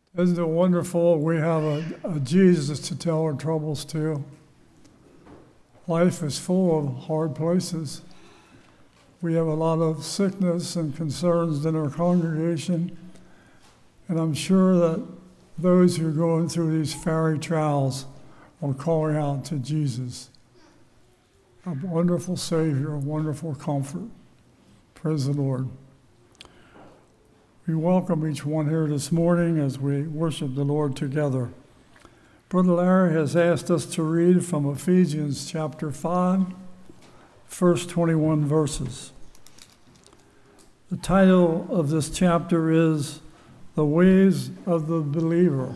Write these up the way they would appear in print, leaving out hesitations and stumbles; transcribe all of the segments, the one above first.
Isn't it wonderful we have a Jesus to tell our troubles to? Life is full of hard places. We have a lot of sickness and concerns in our congregation, and I'm sure that those who are going through these fiery trials are calling out to Jesus, a wonderful Savior, a wonderful comfort. Praise the Lord. We welcome each one here this morning as we worship the Lord together. Brother Larry has asked us to read from Ephesians chapter 5, first 21 verses. The title of this chapter is The Ways of the Believer.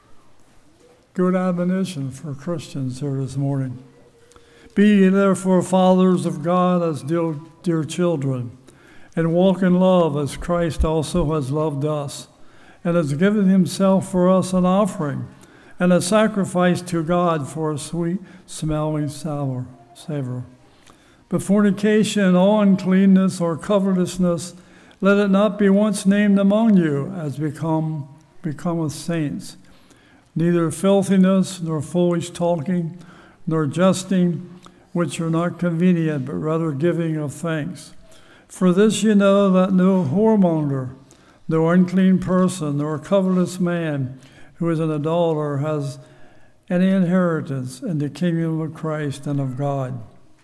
Good admonition for Christians here this morning. Be ye therefore fathers of God as dear children, and walk in love as Christ also has loved us, and has given himself for us an offering and a sacrifice to God for a sweet-smelling savor. But fornication and all uncleanness or covetousness, let it not be once named among you as becometh saints, neither filthiness, nor foolish talking, nor jesting, which are not convenient, but rather giving of thanks. For this you know that no whoremonger, no unclean person, nor covetous man who is an idolater has any inheritance in the kingdom of Christ and of God.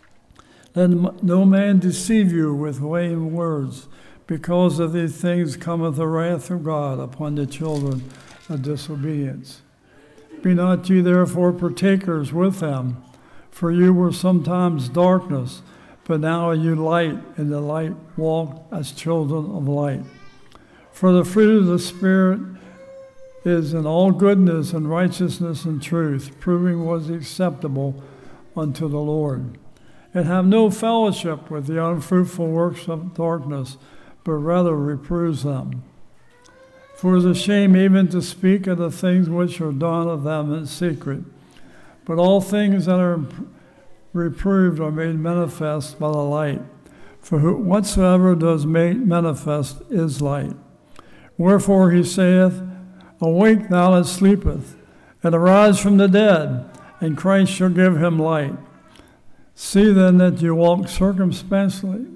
Let no man deceive you with vain words, because of these things cometh the wrath of God upon the children of disobedience. Be not ye therefore partakers with them, for you were sometimes darkness, but now are you light, and the light walk as children of light. For the fruit of the Spirit is in all goodness and righteousness and truth, proving what is acceptable unto the Lord. And have no fellowship with the unfruitful works of darkness, but rather reproves them. For it is a shame even to speak of the things which are done of them in secret. But all things that are reproved are made manifest by the light. For whatsoever does make manifest is light. Wherefore he saith, Awake thou that sleepeth, and arise from the dead, and Christ shall give him light. See then that you walk circumspectly,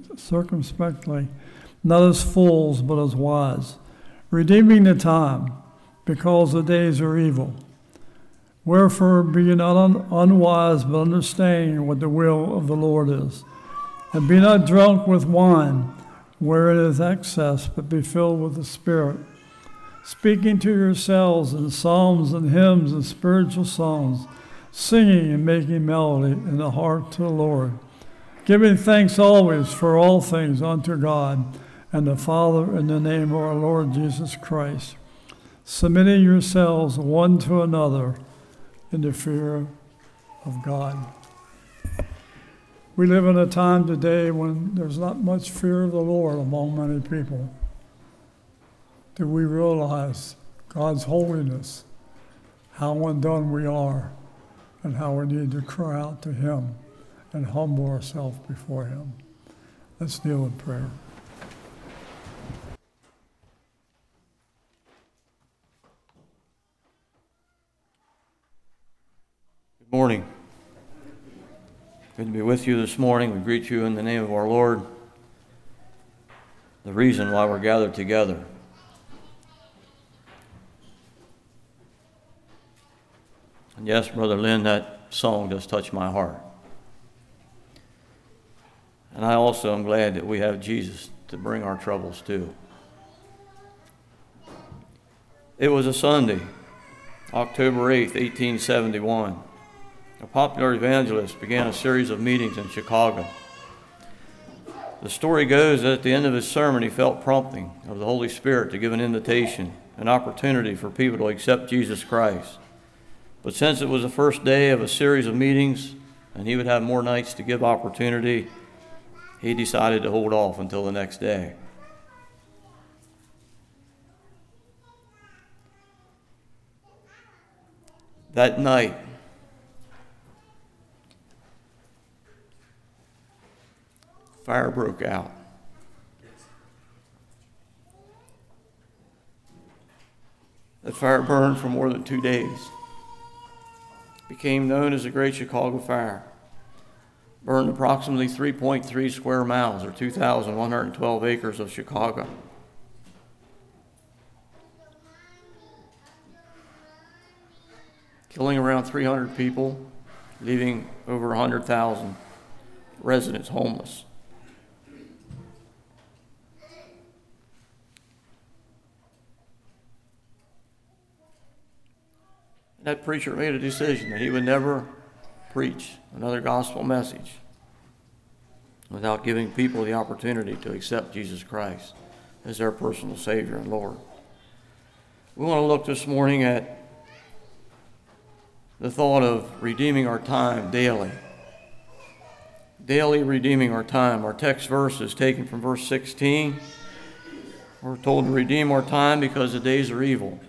not as fools, but as wise, redeeming the time, because the days are evil. Wherefore be ye not unwise, but understanding what the will of the Lord is. And be not drunk with wine, wherein is excess, but be filled with the Spirit, speaking to yourselves in psalms and hymns and spiritual songs, singing and making melody in the heart to the Lord, giving thanks always for all things unto God and the Father in the name of our Lord Jesus Christ, submitting yourselves one to another in the fear of God. We live in a time today when there's not much fear of the Lord among many people. Do we realize God's holiness, how undone we are, and how we need to cry out to him and humble ourselves before him? Let's kneel in prayer. Good morning. Good to be with you this morning. We greet you in the name of our Lord, the reason why we're gathered together. And yes, Brother Lynn, that song does touch my heart. And I also am glad that we have Jesus to bring our troubles to. It was a Sunday, October 8th, 1871. A popular evangelist began a series of meetings in Chicago. The story goes that at the end of his sermon, he felt prompting of the Holy Spirit to give an invitation, an opportunity for people to accept Jesus Christ. But since it was the first day of a series of meetings, and he would have more nights to give opportunity, he decided to hold off until the next day. That night, fire broke out. That fire burned for more than 2 days. Became known as the Great Chicago Fire. Burned approximately 3.3 square miles, or 2,112 acres of Chicago. Killing around 300 people, leaving over 100,000 residents homeless. That preacher made a decision that he would never preach another gospel message without giving people the opportunity to accept Jesus Christ as their personal Savior and Lord. We want to look this morning at the thought of redeeming our time daily. Daily redeeming our time. Our text verse is taken from verse 16. We're told to redeem our time because the days are evil.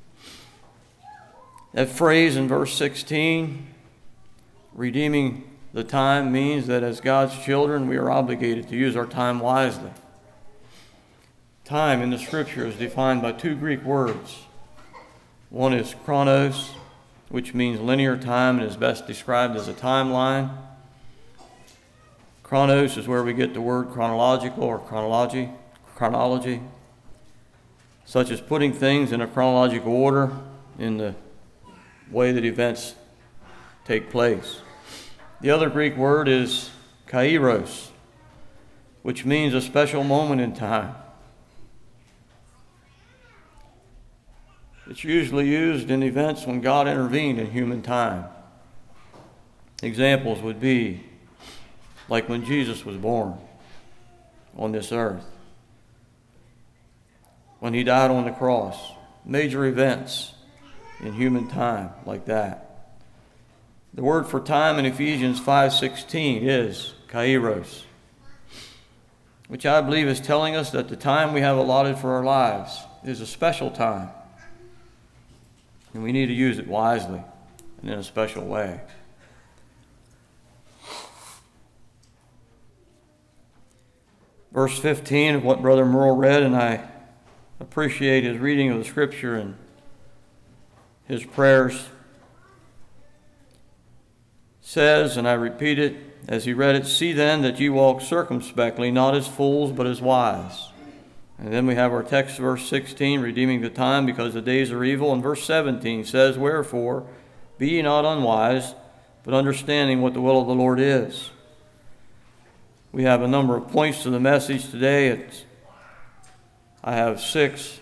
That phrase in verse 16, redeeming the time, means that as God's children, we are obligated to use our time wisely. Time in the Scripture is defined by 2 Greek words. One is chronos, which means linear time and is best described as a timeline. Chronos is where we get the word chronological or chronology, such as putting things in a chronological order in the way that events take place. The other Greek word is kairos, which means a special moment in time. It's usually used in events when God intervened in human time. Examples would be like when Jesus was born on this earth, when he died on the cross, major events in human time like that. The word for time in Ephesians 5:16 is kairos, which I believe is telling us that the time we have allotted for our lives is a special time, and we need to use it wisely and in a special way. Verse 15 of what Brother Merle read, and I appreciate his reading of the Scripture and his prayers, says, and I repeat it as he read it, "See then that ye walk circumspectly, not as fools, but as wise." And then we have our text, verse 16, redeeming the time because the days are evil. And verse 17 says, "Wherefore, be ye not unwise, but understanding what the will of the Lord is." We have a number of points to the message today. I have 6.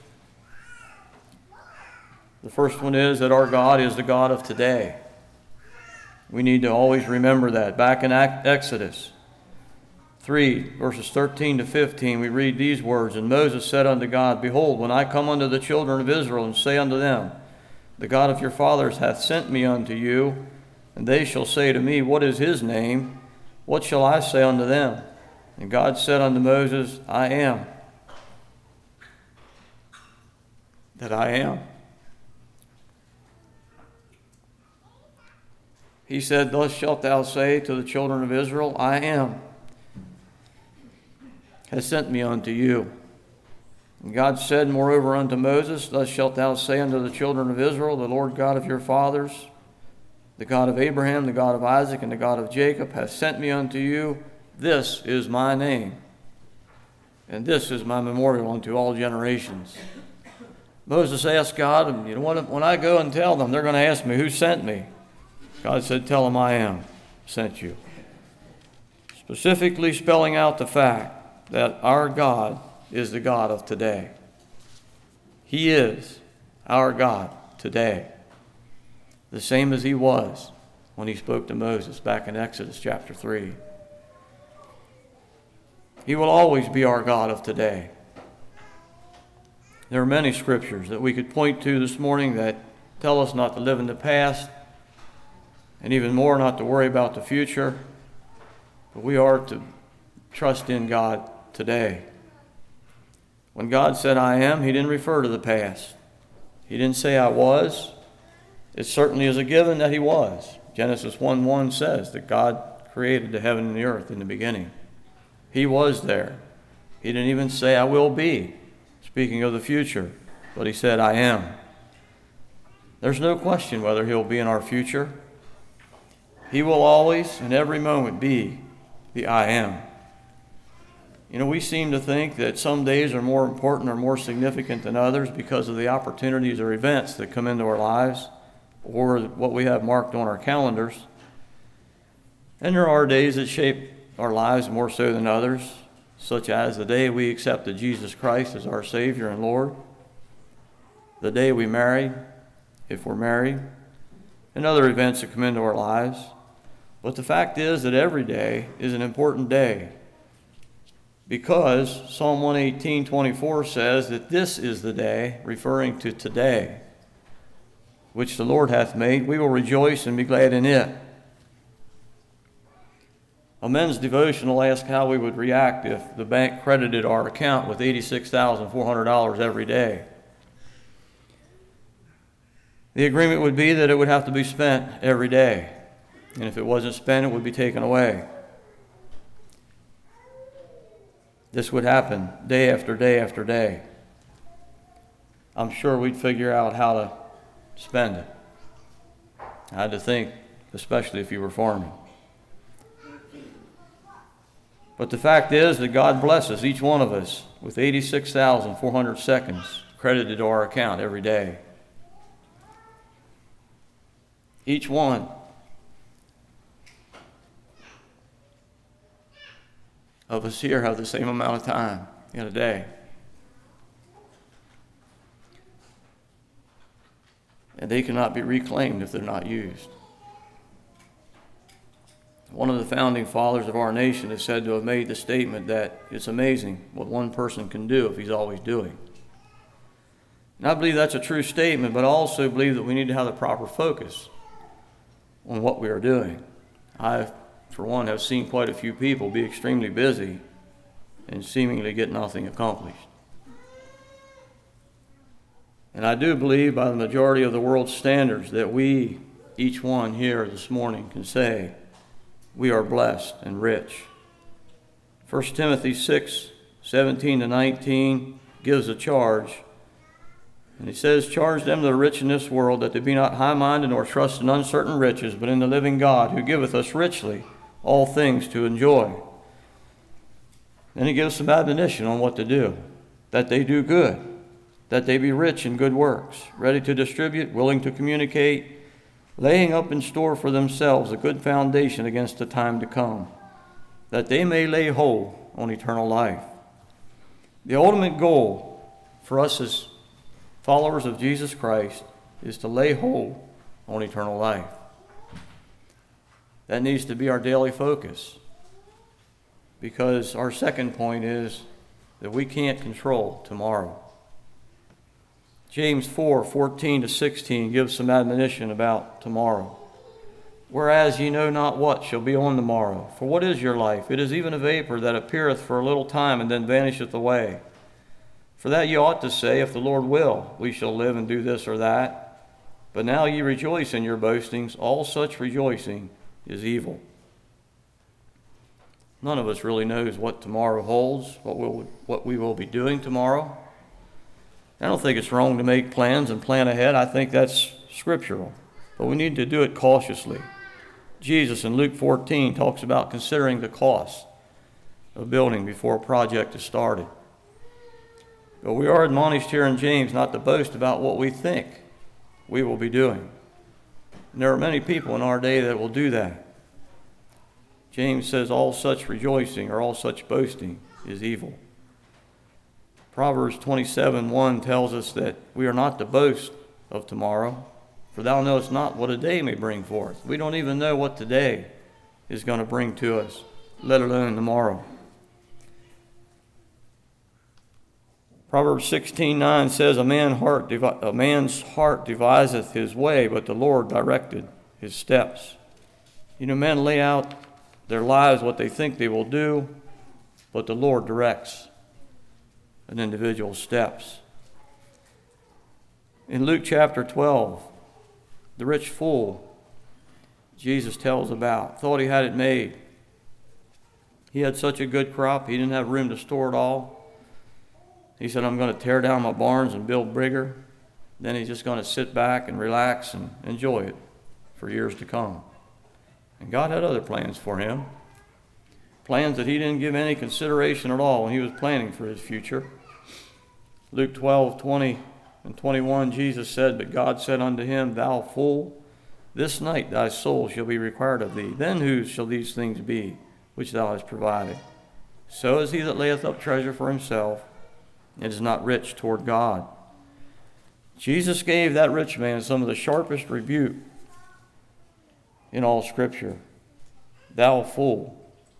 The first one is that our God is the God of today. We need to always remember that. Back in Exodus 3, verses 13 to 15, we read these words, "And Moses said unto God, Behold, when I come unto the children of Israel, and say unto them, The God of your fathers hath sent me unto you, and they shall say to me, What is his name? What shall I say unto them? And God said unto Moses, I am that I am." He said, "Thus shalt thou say to the children of Israel, I am has sent me unto you." And God said moreover unto Moses, "Thus shalt thou say unto the children of Israel, The Lord God of your fathers, the God of Abraham, the God of Isaac, and the God of Jacob, hath sent me unto you. This is my name, and this is my memorial unto all generations." Moses asked God, when I go and tell them, they're going to ask me, who sent me? God said, "Tell them I am sent you." Specifically spelling out the fact that our God is the God of today. He is our God today, the same as he was when he spoke to Moses back in Exodus chapter 3. He will always be our God of today. There are many scriptures that we could point to this morning that tell us not to live in the past, and even more not to worry about the future, but we are to trust in God today. When God said I am, he didn't refer to the past. He didn't say I was. It certainly is a given that he was. Genesis 1:1 says that God created the heaven and the earth in the beginning. He was there. He didn't even say I will be, speaking of the future, but he said I am. There's no question whether he'll be in our future. He will always, in every moment, be the I am. You know, we seem to think that some days are more important or more significant than others because of the opportunities or events that come into our lives or what we have marked on our calendars. And there are days that shape our lives more so than others, such as the day we accepted Jesus Christ as our Savior and Lord, the day we married, if we're married, and other events that come into our lives. But the fact is that every day is an important day, because Psalm 118:24 says that this is the day, referring to today, which the Lord hath made. We will rejoice and be glad in it. A men's devotional asked how we would react if the bank credited our account with $86,400 every day. The agreement would be that it would have to be spent every day, and if it wasn't spent, it would be taken away. This would happen day after day after day. I'm sure we'd figure out how to spend it. I had to think, especially if you were farming. But the fact is that God blesses each one of us with 86,400 seconds credited to our account every day. Each one of us here have the same amount of time in a day. And they cannot be reclaimed if they're not used. One of the founding fathers of our nation is said to have made the statement that it's amazing what one person can do if he's always doing. And I believe that's a true statement, but I also believe that we need to have the proper focus on what we are doing. I, for one, have seen quite a few people be extremely busy and seemingly get nothing accomplished. And I do believe by the majority of the world's standards that we, each one here this morning, can say we are blessed and rich. 1 Timothy 6:17-19 gives a charge. And he says, "Charge them that are rich in this world, that they be not high-minded nor trust in uncertain riches, but in the living God, who giveth us richly all things to enjoy." Then he gives some admonition on what to do. That they do good, that they be rich in good works, ready to distribute, willing to communicate, laying up in store for themselves a good foundation against the time to come, that they may lay hold on eternal life. The ultimate goal for us as followers of Jesus Christ is to lay hold on eternal life. That needs to be our daily focus, because our second point is that we can't control tomorrow. James 4:14-16 gives some admonition about tomorrow. "Whereas ye know not what shall be on the morrow. For what is your life? It is even a vapor that appeareth for a little time and then vanisheth away. For that ye ought to say, If the Lord will, we shall live and do this or that. But now ye rejoice in your boastings. All such rejoicing is evil." None of us really knows what tomorrow holds, what we will be doing tomorrow. I don't think it's wrong to make plans and plan ahead. I think that's scriptural. But we need to do it cautiously. Jesus in Luke 14 talks about considering the cost of building before a project is started. But we are admonished here in James not to boast about what we think we will be doing. And there are many people in our day that will do that. James says all such rejoicing or all such boasting is evil. Proverbs 27:1 tells us that we are not to boast of tomorrow, for thou knowest not what a day may bring forth. We don't even know what today is going to bring to us, let alone tomorrow. Proverbs 16:9 says, a man's heart deviseth his way, but the Lord directed his steps. You know, men lay out their lives, what they think they will do, but the Lord directs an individual's steps. In Luke chapter 12, the rich fool Jesus tells about thought he had it made. He had such a good crop, he didn't have room to store it all. He said, I'm going to tear down my barns and build bigger. then he's just going to sit back and relax and enjoy it for years to come. And God had other plans for him, plans that he didn't give any consideration at all when he was planning for his future. Luke 12:20 and 21, Jesus said, "But God said unto him, Thou fool, this night thy soul shall be required of thee. Then whose shall these things be which thou hast provided? So is he that layeth up treasure for himself, and is not rich toward God." Jesus gave that rich man some of the sharpest rebuke in all Scripture. Thou fool.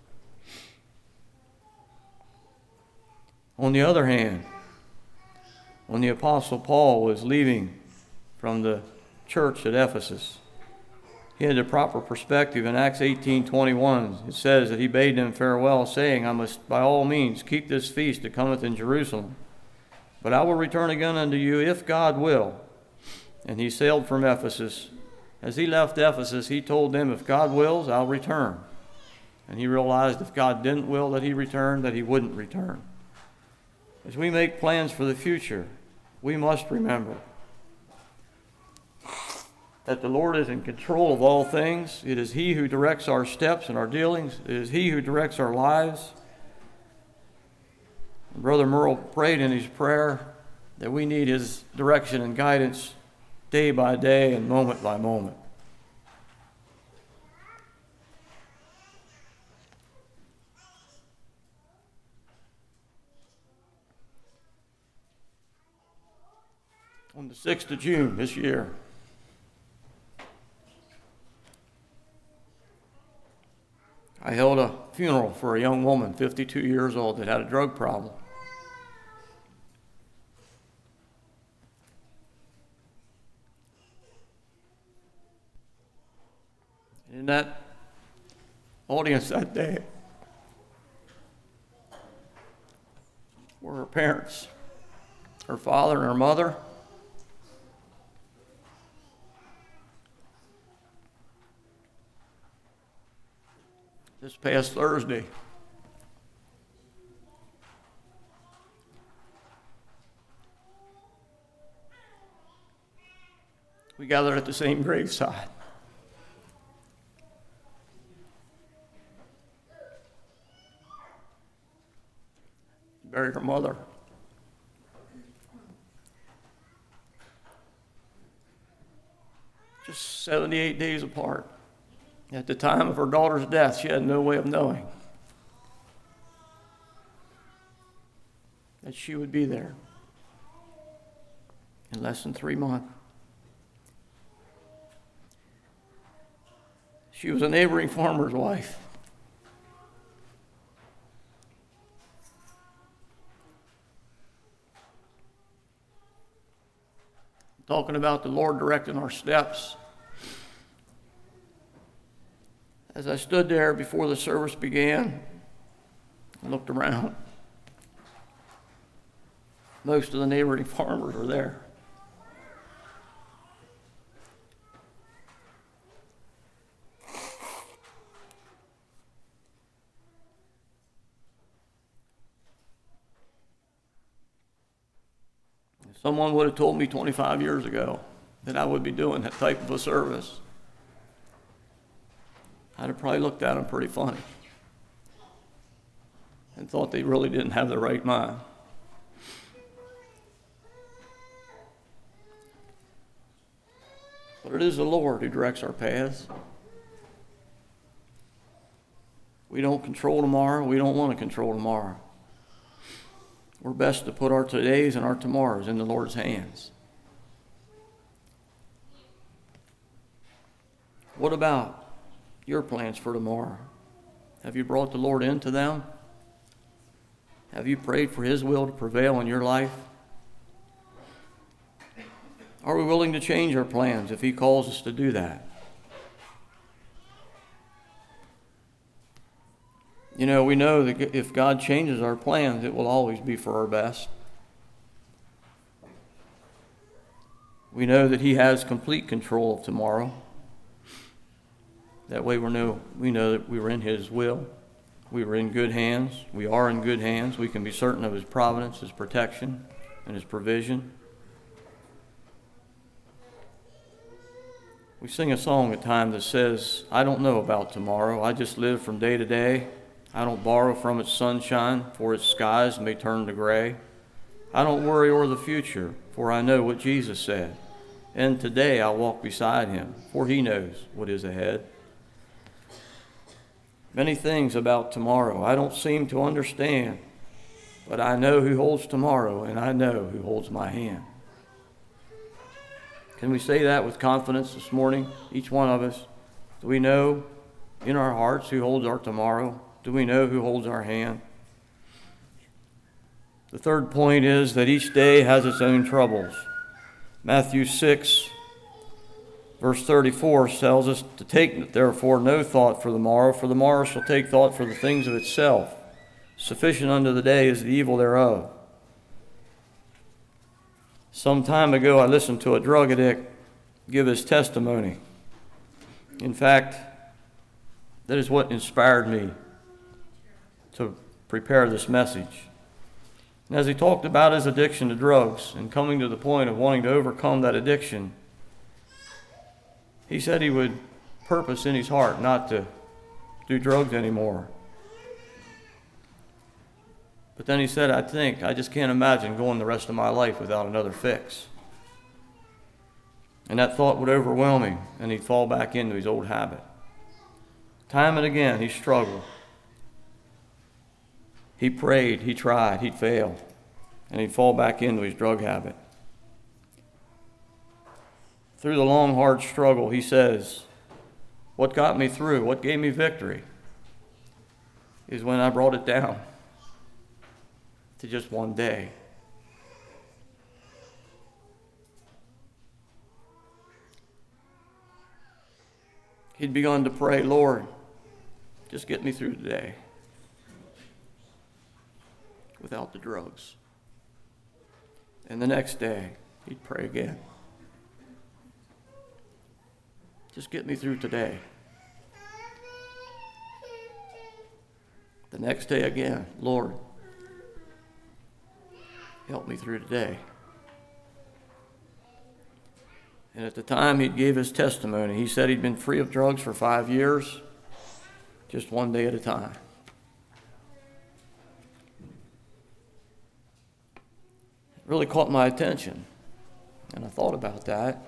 On the other hand, when the Apostle Paul was leaving from the church at Ephesus, he had the proper perspective. In Acts 18:21, it says that he bade them farewell, saying, "I must by all means keep this feast that cometh in Jerusalem. But I will return again unto you, if God will." And he sailed from Ephesus. As he left Ephesus, he told them, if God wills, I'll return. And he realized if God didn't will that he return, that he wouldn't return. As we make plans for the future, we must remember that the Lord is in control of all things. It is he who directs our steps and our dealings. It is he who directs our lives. Brother Merle prayed in his prayer that we need his direction and guidance day by day and moment by moment. On the 6th of June this year, I held a funeral for a young woman, 52 years old, that had a drug problem. In that audience that day were her parents, her father and her mother. This past Thursday, we gathered at the same graveside. Buried her mother. Just 78 days apart. At the time of her daughter's death, she had no way of knowing that she would be there in less than 3 months. She was a neighboring farmer's wife. Talking about the Lord directing our steps. As I stood there before the service began and looked around, most of the neighboring farmers were there. If someone would have told me 25 years ago that I would be doing that type of a service, I'd have probably looked at them pretty funny and thought they really didn't have the right mind. But it is the Lord who directs our paths. We don't control tomorrow. We don't want to control tomorrow. We're best to put our todays and our tomorrows in the Lord's hands. What about your plans for tomorrow? Have you brought the Lord into them? Have you prayed for His will to prevail in your life? Are we willing to change our plans if He calls us to do that? You know, we know that if God changes our plans, it will always be for our best. We know that He has complete control of tomorrow. That way we know that we were in His will. We were in good hands. We are in good hands. We can be certain of His providence, His protection, and His provision. We sing a song at times that says, I don't know about tomorrow. I just live from day to day. I don't borrow from its sunshine, for its skies may turn to gray. I don't worry o'er the future, for I know what Jesus said. And today I'll walk beside him, for he knows what is ahead. Many things about tomorrow I don't seem to understand, but I know who holds tomorrow, and I know who holds my hand. Can we say that with confidence this morning, each one of us? Do we know in our hearts who holds our tomorrow? Do we know who holds our hand? The third point is that each day has its own troubles. Matthew 6, verse 34 tells us to take, therefore, no thought for the morrow shall take thought for the things of itself. Sufficient unto the day is the evil thereof. Some time ago, I listened to a drug addict give his testimony. In fact, that is what inspired me to prepare this message. And as he talked about his addiction to drugs and coming to the point of wanting to overcome that addiction, he said he would purpose in his heart not to do drugs anymore. But then he said, I just can't imagine going the rest of my life without another fix. And that thought would overwhelm him, and he'd fall back into his old habit. Time and again, he struggled. He prayed, he tried, he'd fail, and he'd fall back into his drug habit. Through the long, hard struggle, he says, what got me through, what gave me victory, is when I brought it down to just one day. He'd begun to pray, Lord, just get me through today without the drugs. And the next day, he'd pray again. Just get me through today. The next day again, Lord, help me through today. And at the time he gave his testimony, he said he'd been free of drugs for 5 years, just one day at a time. It really caught my attention, and I thought about that.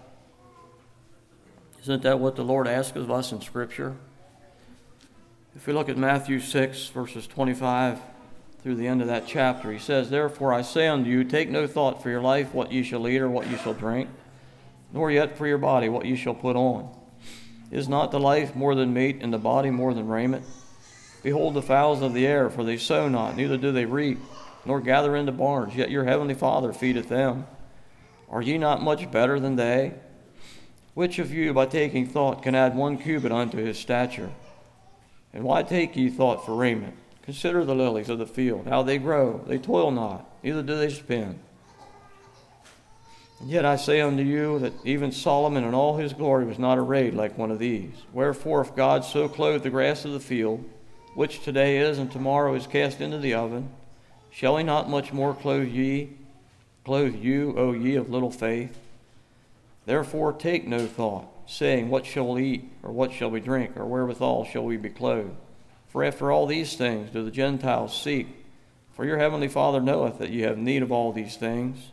Isn't that what the Lord asks of us in Scripture? If we look at Matthew 6, verses 25 through the end of that chapter, he says, Therefore I say unto you, take no thought for your life, what ye shall eat or what ye shall drink, nor yet for your body, what ye shall put on. Is not the life more than meat, and the body more than raiment? Behold the fowls of the air, for they sow not, neither do they reap, nor gather into barns, yet your heavenly Father feedeth them. Are ye not much better than they? Which of you, by taking thought, can add 1 cubit unto his stature? And why take ye thought for raiment? Consider the lilies of the field, how they grow. They toil not, neither do they spin. And yet I say unto you that even Solomon in all his glory was not arrayed like one of these. Wherefore, if God so clothe the grass of the field, which today is and tomorrow is cast into the oven, shall he not much more clothe you, O ye of little faith? Therefore take no thought, saying, What shall we eat, or what shall we drink, or wherewithal shall we be clothed? For after all these things do the Gentiles seek. For your heavenly Father knoweth that ye have need of all these things.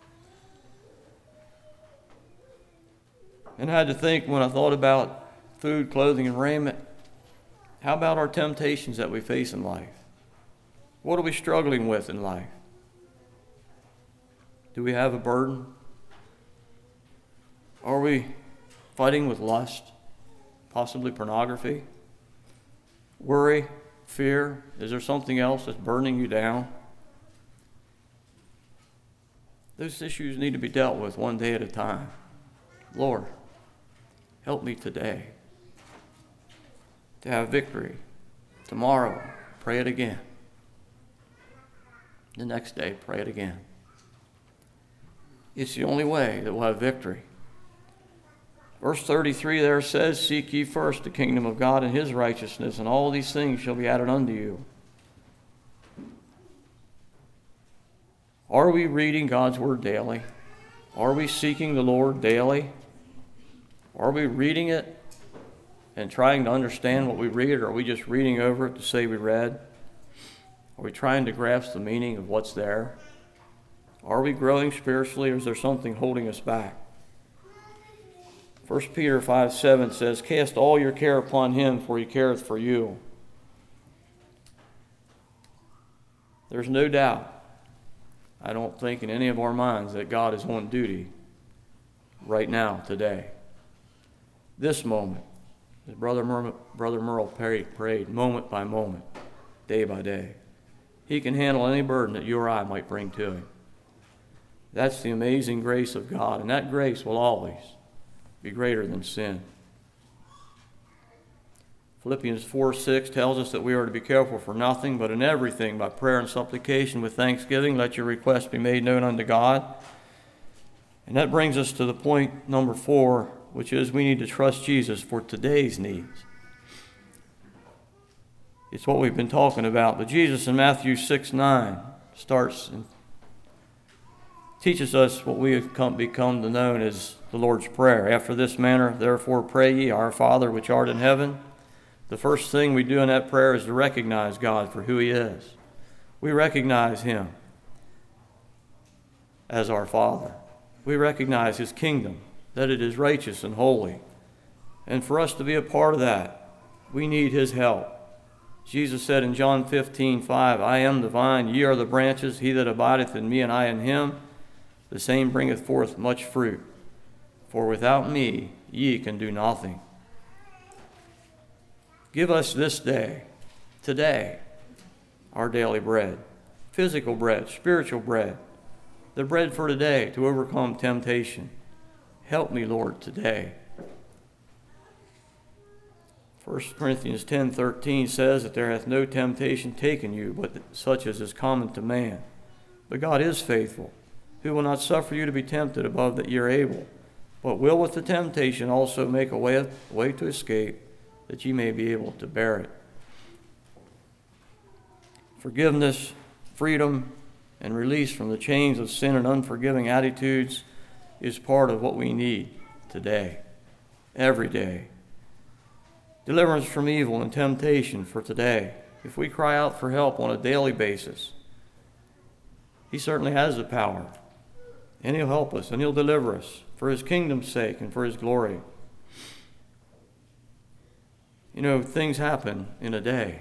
And I had to think when I thought about food, clothing, and raiment, how about our temptations that we face in life? What are we struggling with in life? Do we have a burden? Are we fighting with lust, possibly pornography, worry, fear? Is there something else that's burning you down? Those issues need to be dealt with one day at a time. Lord, help me today to have victory. Tomorrow, pray it again. The next day, pray it again. It's the only way that we'll have victory. Verse 33 there says, Seek ye first the kingdom of God and his righteousness, and all these things shall be added unto you. Are we reading God's word daily? Are we seeking the Lord daily? Are we reading it and trying to understand what we read, or are we just reading over it to say we read? Are we trying to grasp the meaning of what's there? Are we growing spiritually, or is there something holding us back? 1 Peter 5:7 says, "Cast all your care upon him, for he careth for you." There's no doubt, I don't think in any of our minds, that God is on duty right now, today. This moment, as Brother Merle prayed, moment by moment, day by day. He can handle any burden that you or I might bring to him. That's the amazing grace of God, and that grace will always be greater than sin. Philippians 4:6 tells us that we are to be careful for nothing, but in everything, by prayer and supplication with thanksgiving, let your requests be made known unto God. And that brings us to the point number 4, which is we need to trust Jesus for today's needs. It's what we've been talking about. But Jesus in Matthew 6:9 starts and teaches us what we have become to know as the Lord's Prayer. After this manner, therefore, pray ye, Our Father which art in heaven. The first thing we do in that prayer is to recognize God for who he is. We recognize him as our Father. We recognize his kingdom, that it is righteous and holy. And for us to be a part of that, we need his help. Jesus said in John 15:5, I am the vine, ye are the branches. He that abideth in me and I in him, the same bringeth forth much fruit. For without me ye can do nothing. Give us this day, today, our daily bread. Physical bread, spiritual bread. The bread for today to overcome temptation. Help me, Lord, today. 1 Corinthians 10:13 says that there hath no temptation taken you, but such as is common to man. But God is faithful, who will not suffer you to be tempted above that ye are able, but will with the temptation also make a way to escape, that ye may be able to bear it. Forgiveness, freedom, and release from the chains of sin and unforgiving attitudes is part of what we need today, every day. Deliverance from evil and temptation for today. If we cry out for help on a daily basis, he certainly has the power, and he'll help us, and he'll deliver us for his kingdom's sake and for his glory. You know, things happen in a day.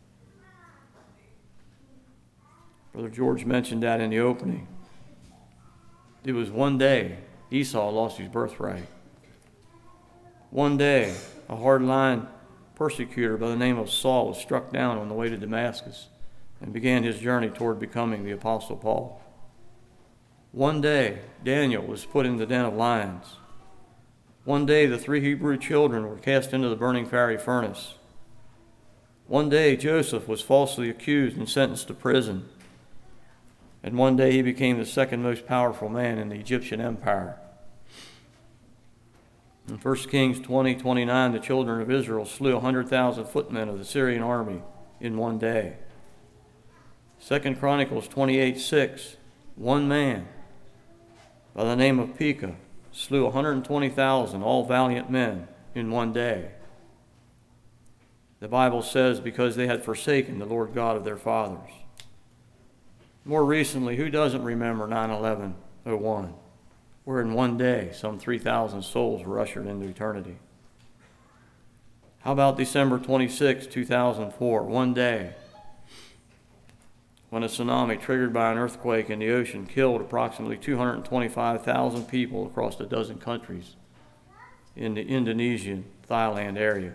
Brother George mentioned that in the opening. It was one day Esau lost his birthright. One day, a hard-line persecutor by the name of Saul was struck down on the way to Damascus and began his journey toward becoming the Apostle Paul. One day, Daniel was put in the den of lions. One day, the 3 Hebrew children were cast into the burning fiery furnace. One day, Joseph was falsely accused and sentenced to prison. And one day, he became the second most powerful man in the Egyptian empire. In 1 Kings 20:29, the children of Israel slew 100,000 footmen of the Syrian army in one day. 2 Chronicles 28:6, one man by the name of Pekah slew 120,000, all valiant men, in one day. The Bible says because they had forsaken the Lord God of their fathers. More recently, who doesn't remember 9/11/01, where in one day some 3,000 souls were ushered into eternity? How about December 26, 2004, one day, when a tsunami triggered by an earthquake in the ocean killed approximately 225,000 people across a dozen countries in the Indonesian Thailand area.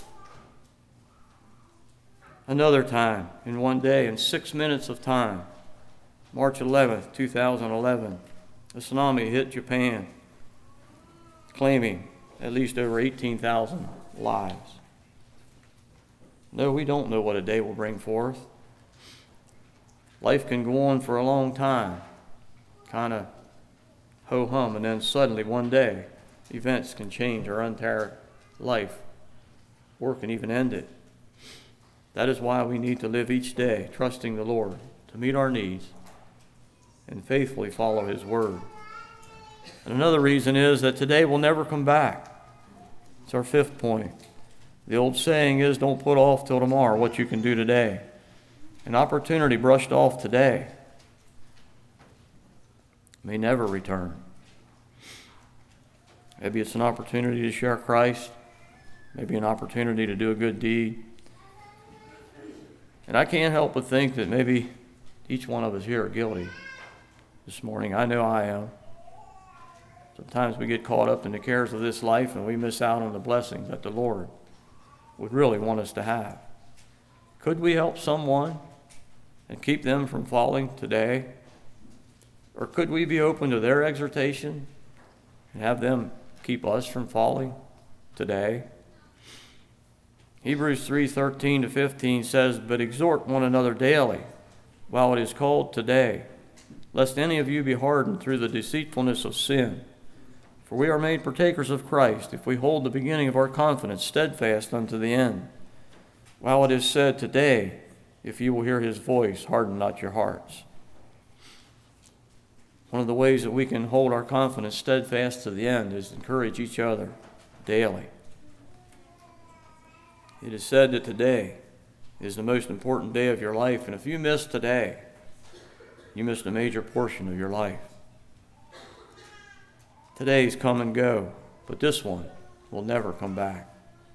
Another time, in one day, in 6 minutes of time, March 11th, 2011, a tsunami hit Japan, claiming at least over 18,000 lives. No, we don't know what a day will bring forth. Life can go on for a long time, kind of ho-hum, and then suddenly one day, events can change our entire life, or can even end it. That is why we need to live each day trusting the Lord to meet our needs and faithfully follow his word. And another reason is that today will never come back. It's our fifth point. The old saying is, don't put off till tomorrow what you can do today. An opportunity brushed off today may never return. Maybe it's an opportunity to share Christ. Maybe an opportunity to do a good deed. And I can't help but think that maybe each one of us here are guilty this morning. I know I am. Sometimes we get caught up in the cares of this life and we miss out on the blessings that the Lord would really want us to have. Could we help someone and keep them from falling today? Or could we be open to their exhortation and have them keep us from falling today? Hebrews 3:13-15 says, "But exhort one another daily, while it is called today, lest any of you be hardened through the deceitfulness of sin. For we are made partakers of Christ, if we hold the beginning of our confidence steadfast unto the end. While it is said today, if you will hear his voice, harden not your hearts." One of the ways that we can hold our confidence steadfast to the end is to encourage each other daily. It is said that today is the most important day of your life, and if you miss today, you missed a major portion of your life. Today's come and go, but this one will never come back,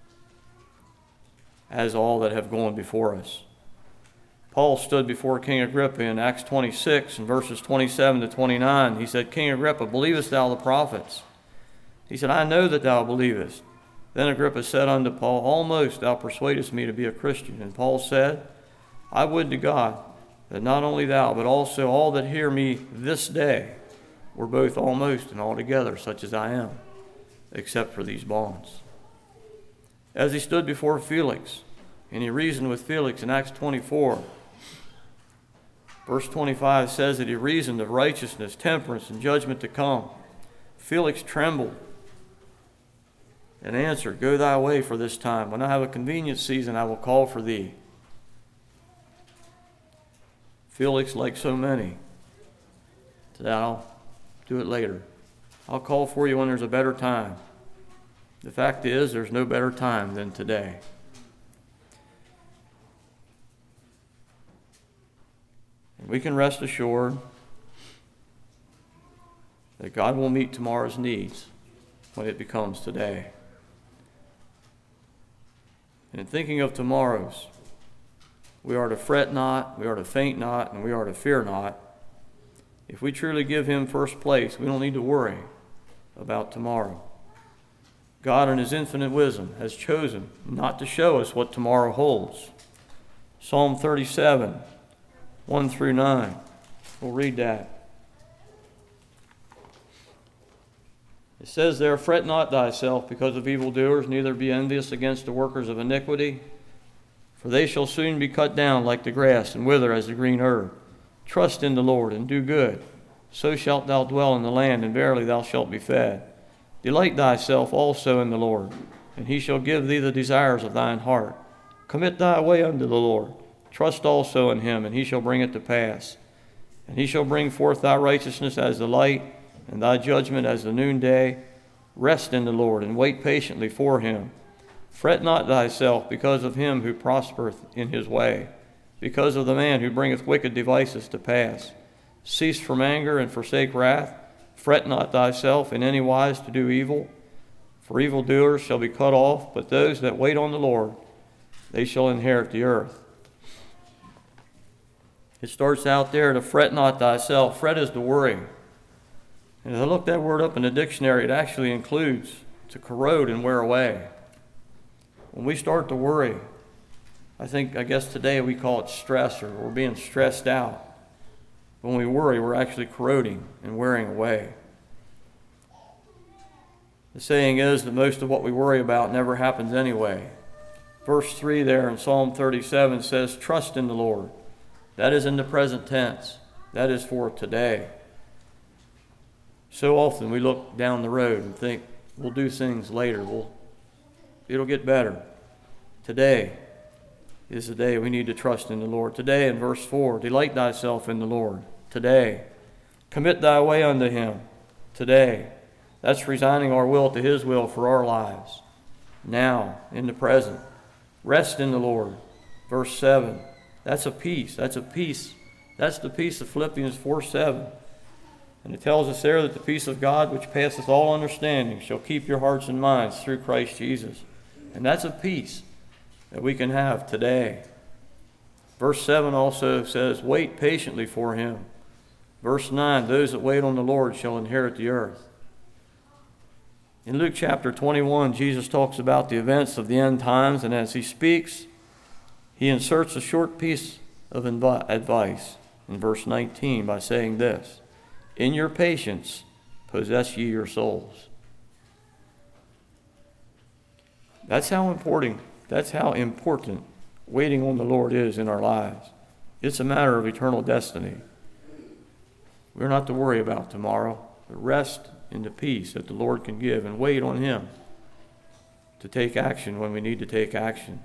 as all that have gone before us. Paul stood before King Agrippa in Acts 26 and verses 27-29. He said, "King Agrippa, believest thou the prophets?" He said, "I know that thou believest." Then Agrippa said unto Paul, "Almost thou persuadest me to be a Christian." And Paul said, "I would to God that not only thou, but also all that hear me this day were both almost and altogether such as I am, except for these bonds." As he stood before Felix, and he reasoned with Felix in Acts 24, verse 25 says that he reasoned of righteousness, temperance, and judgment to come. Felix trembled and answered, "Go thy way for this time. When I have a convenient season, I will call for thee." Felix, like so many, said, "I'll do it later. I'll call for you when there's a better time." The fact is, there's no better time than today. And we can rest assured that God will meet tomorrow's needs when it becomes today. And in thinking of tomorrow's, we are to fret not, we are to faint not, and we are to fear not. If we truly give him first place, we don't need to worry about tomorrow. God in his infinite wisdom has chosen not to show us what tomorrow holds. Psalm 37, 1-9. We'll read that. It says there, "Fret not thyself because of evildoers, neither be envious against the workers of iniquity. For they shall soon be cut down like the grass and wither as the green herb. Trust in the Lord and do good. So shalt thou dwell in the land, and verily thou shalt be fed. Delight thyself also in the Lord, and he shall give thee the desires of thine heart. Commit thy way unto the Lord. Trust also in him, and he shall bring it to pass. And he shall bring forth thy righteousness as the light, and thy judgment as the noonday. Rest in the Lord, and wait patiently for him. Fret not thyself because of him who prospereth in his way, because of the man who bringeth wicked devices to pass. Cease from anger and forsake wrath. Fret not thyself in any wise to do evil, for evildoers shall be cut off, but those that wait on the Lord, they shall inherit the earth. It starts out there to fret not thyself. Fret is to worry. And as I looked that word up in the dictionary, it actually includes to corrode and wear away. When we start to worry, I guess today we call it stress, or we're being stressed out. When we worry, we're actually corroding and wearing away. The saying is that most of what we worry about never happens anyway. Verse 3 there in Psalm 37 says, "Trust in the Lord." That is in the present tense. That is for today. So often we look down the road and think, we'll do things later. It'll get better. Today is the day we need to trust in the Lord. Today, in verse 4, delight thyself in the Lord. Today. Commit thy way unto him. Today. That's resigning our will to his will for our lives. now, in the present. Rest in the Lord. Verse 7. That's a peace. That's a peace. That's the peace of Philippians 4:7. And it tells us there that the peace of God, which passeth all understanding, shall keep your hearts and minds through Christ Jesus. And that's a peace that we can have today. Verse 7 also says, wait patiently for him. Verse 9, those that wait on the Lord shall inherit the earth. In Luke chapter 21, Jesus talks about the events of the end times, and as he speaks, he inserts a short piece of advice in verse 19 by saying this, in your patience possess ye your souls. That's how important waiting on the Lord is in our lives. It's a matter of eternal destiny. We're not to worry about tomorrow, but rest in the peace that the Lord can give and wait on him to take action when we need to take action.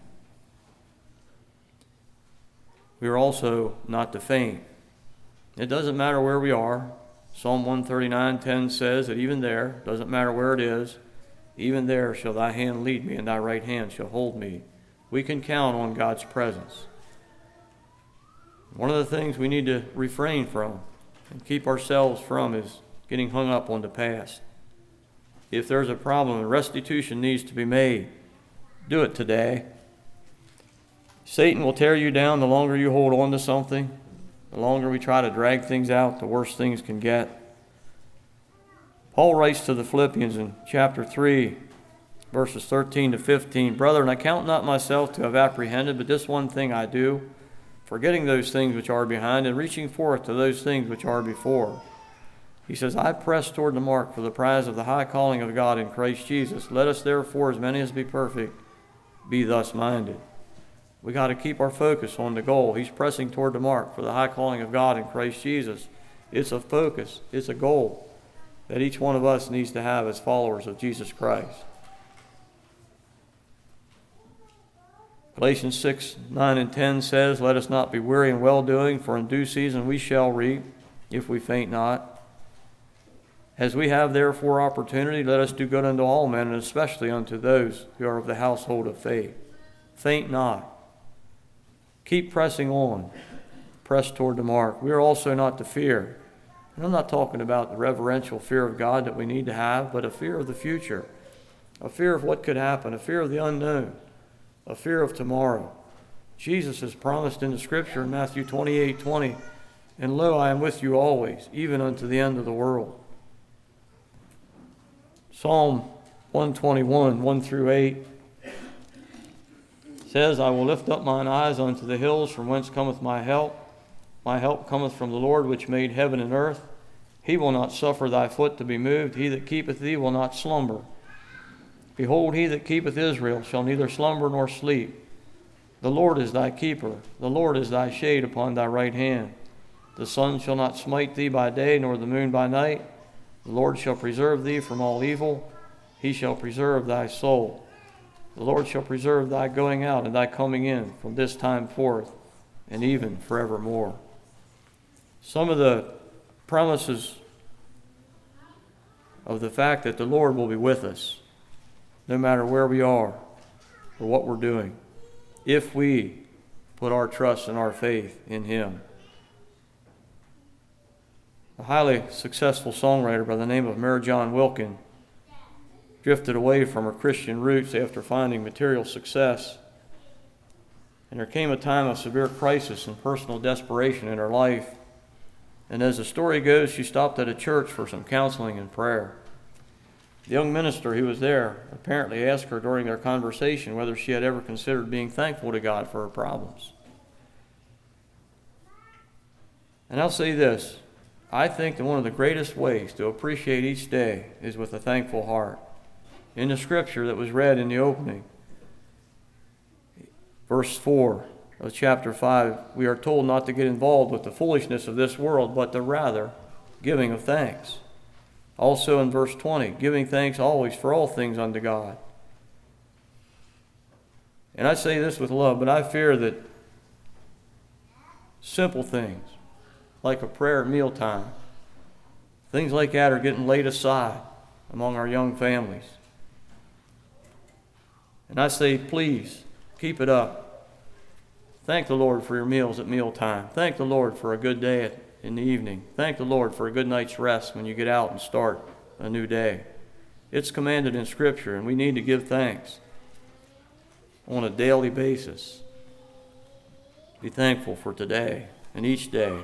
We are also not to faint. It doesn't matter where we are. Psalm 139:10 says that even there, doesn't matter where it is, even there shall thy hand lead me and thy right hand shall hold me. We can count on God's presence. One of the things we need to refrain from and keep ourselves from is getting hung up on the past. If there's a problem and restitution needs to be made, do it today. Satan will tear you down the longer you hold on to something. The longer we try to drag things out, the worse things can get. Paul writes to the Philippians in chapter 3, verses 13 to 15, Brethren, I count not myself to have apprehended, but this one thing I do, forgetting those things which are behind and reaching forth to those things which are before. He says, I press toward the mark for the prize of the high calling of God in Christ Jesus. Let us therefore, as many as be perfect, be thus minded. We got to keep our focus on the goal. He's pressing toward the mark for the high calling of God in Christ Jesus. It's a focus. It's a goal that each one of us needs to have as followers of Jesus Christ. Galatians 6:9 and 10 says, Let us not be weary in well-doing, for in due season we shall reap, if we faint not. As we have therefore opportunity, let us do good unto all men, and especially unto those who are of the household of faith. Faint not. Keep pressing on. Press toward the mark. We are also not to fear. And I'm not talking about the reverential fear of God that we need to have, but a fear of the future, a fear of what could happen, a fear of the unknown, a fear of tomorrow. Jesus has promised in the Scripture in Matthew 28:20, and lo, I am with you always, even unto the end of the world. Psalm 121, 1 through 8 says, I will lift up mine eyes unto the hills, from whence cometh my help. My help cometh from the Lord, which made heaven and earth. He will not suffer thy foot to be moved. He that keepeth thee will not slumber. Behold, he that keepeth Israel shall neither slumber nor sleep. The Lord is thy keeper. The Lord is thy shade upon thy right hand. The sun shall not smite thee by day, nor the moon by night. The Lord shall preserve thee from all evil. He shall preserve thy soul. The Lord shall preserve thy going out and thy coming in from this time forth and even forevermore. Some of the promises of the fact that the Lord will be with us no matter where we are or what we're doing, if we put our trust and our faith in him. A highly successful songwriter by the name of Mary John Wilkin drifted away from her Christian roots after finding material success. And there came a time of severe crisis and personal desperation in her life. And as the story goes, she stopped at a church for some counseling and prayer. The young minister who was there apparently asked her during their conversation whether she had ever considered being thankful to God for her problems. And I'll say this, I think that one of the greatest ways to appreciate each day is with a thankful heart. In the scripture that was read in the opening, verse 4 of chapter 5, we are told not to get involved with the foolishness of this world, but the rather giving of thanks. Also in verse 20, giving thanks always for all things unto God. And I say this with love, but I fear that simple things, like a prayer at mealtime, things like that are getting laid aside among our young families. And I say, please, keep it up. Thank the Lord for your meals at mealtime. Thank the Lord for a good day in the evening. Thank the Lord for a good night's rest when you get out and start a new day. It's commanded in Scripture, and we need to give thanks on a daily basis. Be thankful for today and each day.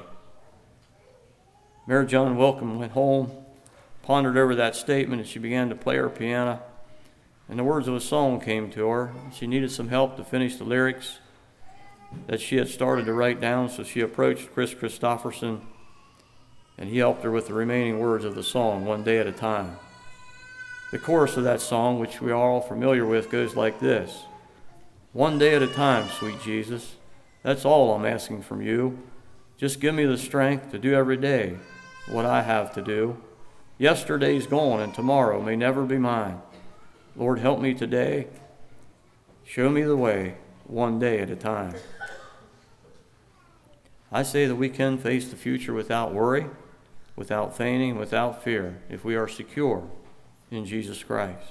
Mary John Welcome went home, pondered over that statement, and she began to play her piano. And the words of a song came to her. She needed some help to finish the lyrics that she had started to write down, so she approached Chris Christopherson, and he helped her with the remaining words of the song, One Day at a Time. The chorus of that song, which we are all familiar with, goes like this. One day at a time, sweet Jesus. That's all I'm asking from you. Just give me the strength to do every day what I have to do. Yesterday's gone and tomorrow may never be mine. Lord, help me today. Show me the way, one day at a time. I say that we can face the future without worry, without fainting, without fear, if we are secure in Jesus Christ.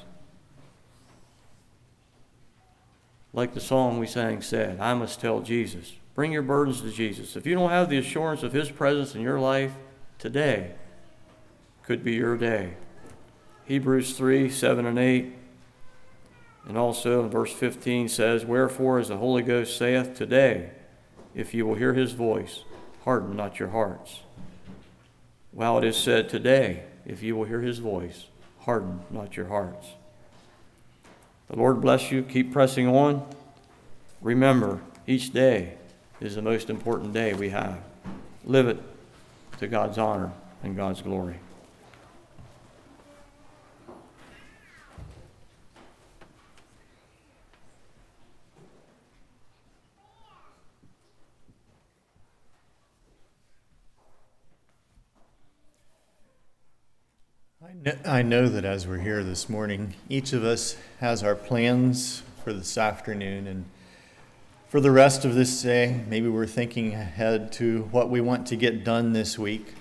Like the song we sang said, I must tell Jesus. Bring your burdens to Jesus. If you don't have the assurance of his presence in your life, today could be your day. Hebrews 3, 7 and 8. And also in verse 15 says, Wherefore, as the Holy Ghost saith, today, if you will hear his voice, harden not your hearts. While it is said, today, if you will hear his voice, harden not your hearts. The Lord bless you. Keep pressing on. Remember, each day is the most important day we have. Live it to God's honor and God's glory. I know that as we're here this morning, each of us has our plans for this afternoon and for the rest of this day. Maybe we're thinking ahead to what we want to get done this week.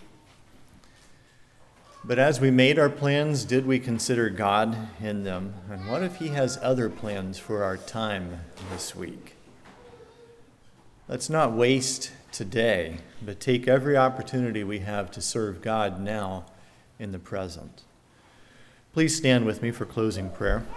But as we made our plans, did we consider God in them? And what if he has other plans for our time this week? Let's not waste today, but take every opportunity we have to serve God now in the present. Please stand with me for closing prayer.